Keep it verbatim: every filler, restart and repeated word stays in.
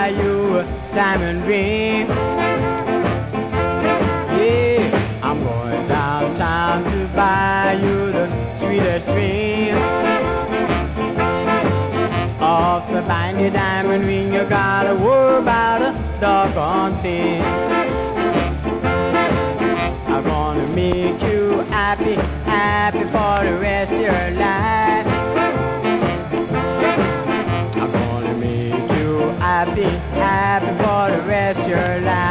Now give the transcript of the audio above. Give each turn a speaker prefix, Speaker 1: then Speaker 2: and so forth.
Speaker 1: buy you a diamond ring. Yeah, I'm going downtown to buy you the sweetest ring. Off the buying your diamond ring, you gotta worry about a doggone thing. I'm gonna make you happy, happy for the rest of your life. I'm gonna make you happy, happy for the rest of your life.